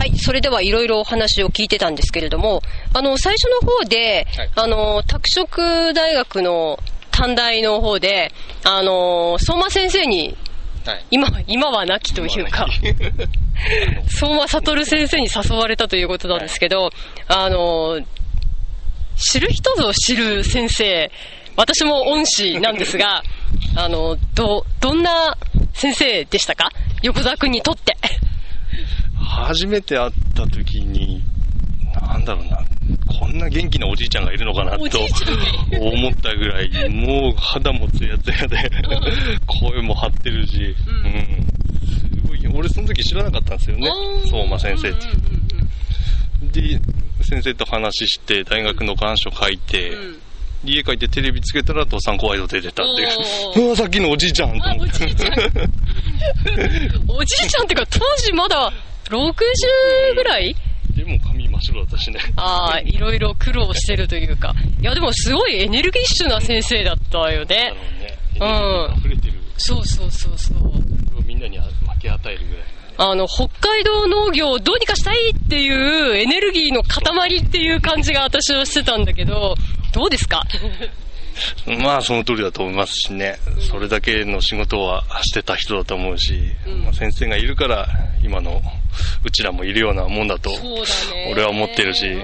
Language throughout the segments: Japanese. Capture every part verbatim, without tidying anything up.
はい、それではいろいろお話を聞いてたんですけれども、あの最初の方で、はい、あの拓殖大学の短大の方であの相馬先生に、はい、今, 今は亡きというか相馬悟先生に誘われたということなんですけど、はい、あの知る人ぞ知る先生、私も恩師なんですがあの ど, どんな先生でしたか、横澤君にとって。 初めて会った時になんだろうな、こんな元気なおじいちゃんがいるのかなと思ったぐらい、もう肌もツヤツヤで声も張ってるし、うん、うん、すごい。俺その時知らなかったんですよね、相馬先生って、うんうんうん、で先生と話して大学の願書書いて、うん、家帰ってテレビつけたらドサンコワイド出てたっていう、うわさっきのおじいちゃんと思って。おじいちゃんおじいちゃんってか当時まだろくじゅうぐらいでも髪真っ白だったしね。 ああ、いろいろ苦労してるというか、いやでもすごいエネルギッシュな先生だったよね。 うん、溢れてる。 そうそうそうそう。 みんなに分け与えるぐらい。 あの北海道農業をどうにかしたいっていうエネルギーの塊っていう感じが私はしてたんだけど、どうですか？ まあその通りだと思いますしね、それだけの仕事はしてた人だと思うし、うん、まあ、先生がいるから今のうちらもいるようなもんだと俺は思ってるし、うん、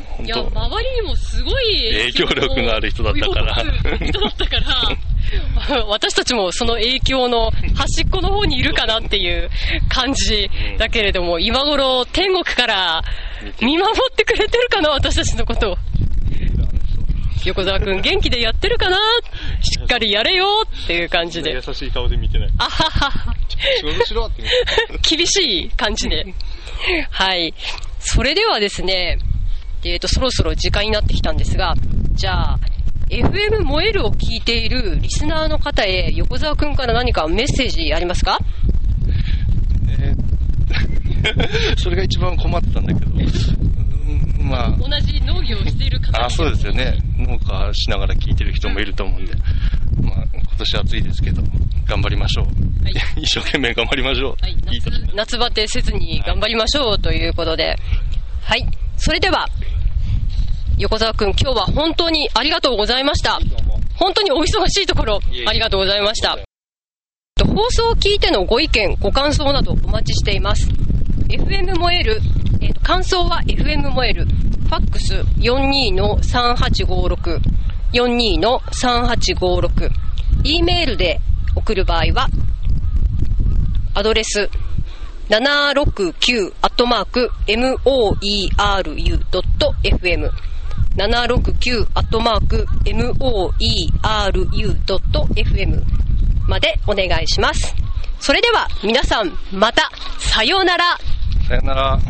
本当いや周りにもすごい影響力のある人だったから人だったから私たちもその影響の端っこの方にいるかなっていう感じだけれども、今頃天国から見守ってくれてるかな、私たちのことを。横澤くん元気でやってるかな、しっかりやれよっていう感じで。 優しい顔で見てない。あはは仕事しろって厳しい感じではい、それではですね、えーとそろそろ時間になってきたんですが、じゃあ エフエム 燃えるを聞いているリスナーの方へ横澤くんから何かメッセージありますか？ えー、それが一番困ったんだけど、まあ、 同じ農業をしている方、 あ、そうですよね。農家しながら聞いてる人もいると思うんで、うん、まあ、今年暑いですけど頑張りましょう、はい、一生懸命頑張りましょう、はい、いい夏, 夏バテせずに頑張りましょうということで、はい、はい、それでは横澤くん、今日は本当にありがとうございました。本当にお忙しいところありがとうございました。放送を聞いてのご意見ご感想などお待ちしています。 エフエム 燃える、えー、と感想は エフエム 燃える、ファックス よんにーのさんはちごろく よんにーのさんはちごろく、 E メールで送る場合はアドレスななろくきゅう アットマーク モーイーアールユー ドット エフエム ななろくきゅう アットマーク モーイーアールユー ドット エフエム までお願いします。それでは皆さんまたさようなら。 さようなら。